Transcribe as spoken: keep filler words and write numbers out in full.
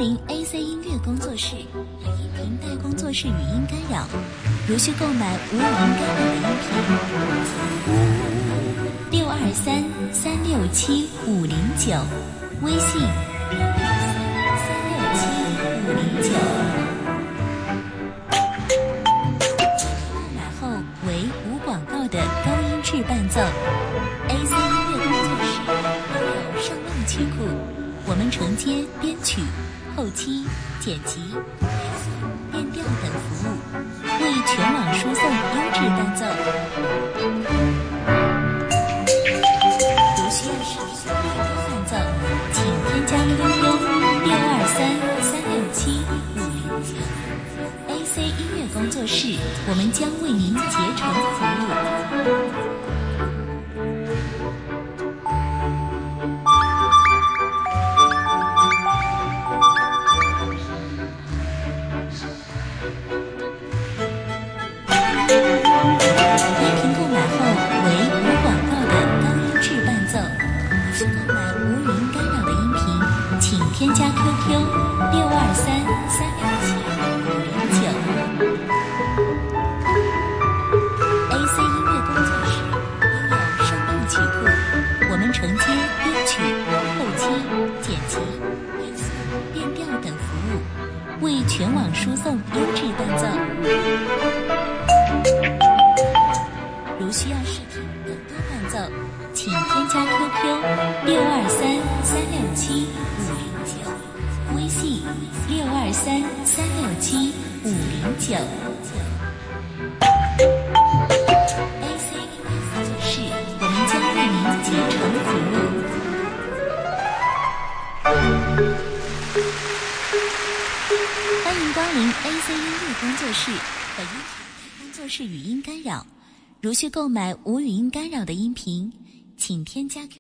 临 A C 音乐工作室，本音频带工作室语音干扰，如需购买无语音干扰的音频，六二三三六七五零九，微信六二三三六七五零九。购买后为无广告的高音质伴奏。A C 音乐工作室拥有上万曲库，我们承接编曲、后期、剪辑、配送、变调等服务，为全网输送优质伴奏。如需要视频多伴奏，请添加 Q Q 六二三三六七五零九。A C 音乐工作室，我们将为您竭诚服务。添加 Q Q 六二三三六七五零九。A C 音乐工作室拥有上万曲库，我们承接编曲、后期、剪辑、配送、变调等服务，为全网输送优质伴奏。如需要视频更多伴奏，请添加 Q Q 六二三三六七五零九。微信六二三三六七五零九。A C 音乐工作室，我们将为您竭诚服务。欢迎光临 A C 音乐工作室，本音频工作室语音干扰，如需购买无语音干扰的音频，请添加